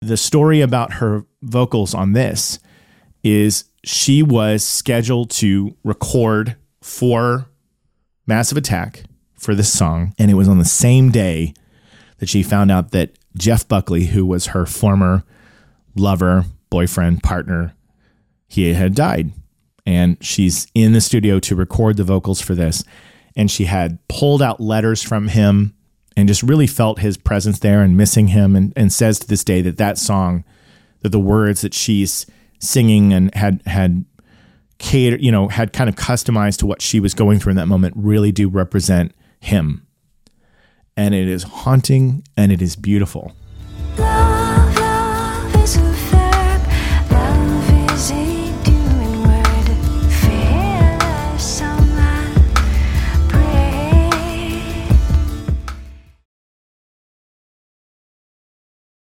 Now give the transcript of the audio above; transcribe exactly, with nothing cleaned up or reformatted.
the story about her vocals on this is she was scheduled to record for Massive Attack for this song, and it was on the same day that she found out that Jeff Buckley, who was her former lover, boyfriend, partner, he had died. And she's in the studio to record the vocals for this. And she had pulled out letters from him and just really felt his presence there and missing him, and, and says to this day that that song, that the words that she's singing and had, had catered, you know, had kind of customized to what she was going through in that moment, really do represent him. And it is haunting and it is beautiful. Love.